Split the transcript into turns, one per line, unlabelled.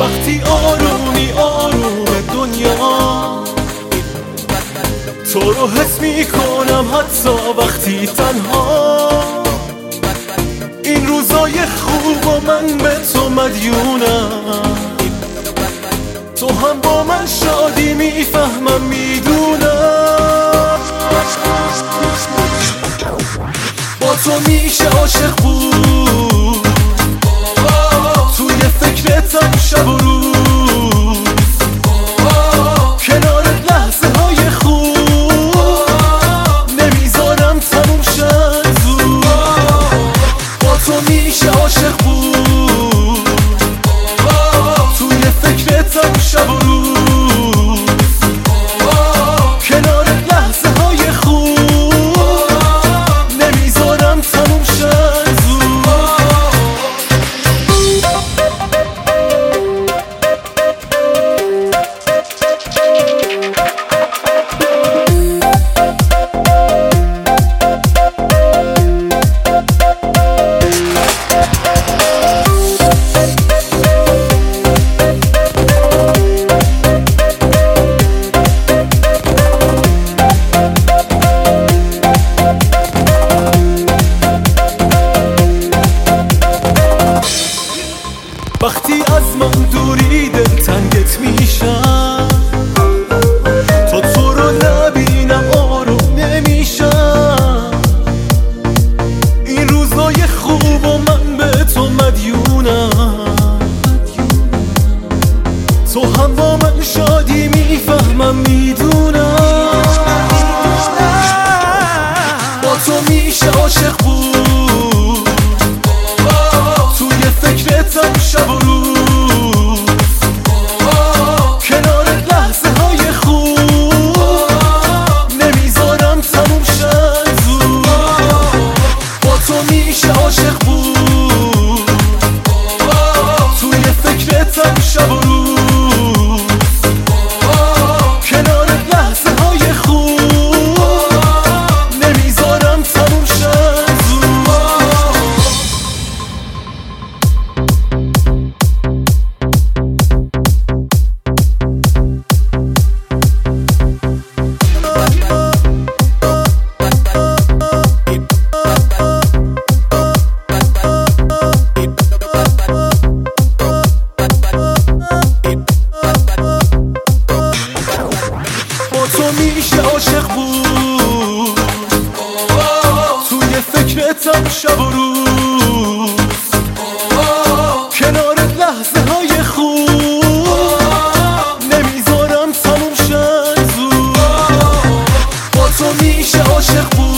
وقتی آرومی آروم دنیا تو رو حس میکنم، حتی وقتی تنها. این روزای خوب و من به تو مدیونم، تو هم با من شادی میفهمم میدونم. با تو میشه عاشق بود، توی فکرتم شب و روز، کنارت لحظه های خوب نمیذارم تموم شد زود. با تو میشه عاشق بود، توی فکرتم شب و روز، کنارت لحظه های خوب نمیذارم تموم شد زود. وقتی از من دوری دلتنگت میشم، تا تو رو نبینم آروم نمیشم. این روزای خوب و من به تو مدیونم، تو هم با من شادی میفهمم میدونم. با تو میشه عاشق بود، توی فکرتم شب و روز، کنارت لحظه های خوب نمیذارم تموم شد زود. با تو میشه عاشق بود، توی فکرتم شب و روز، کنارت لحظه های خوب نمیذارم تموم شد زود. تو میشه عاشق بود، توی فکرتم شب و روز، کنارت لحظه های خوب نمیذارم تموم شد زود. با تو میشه عاشق بود.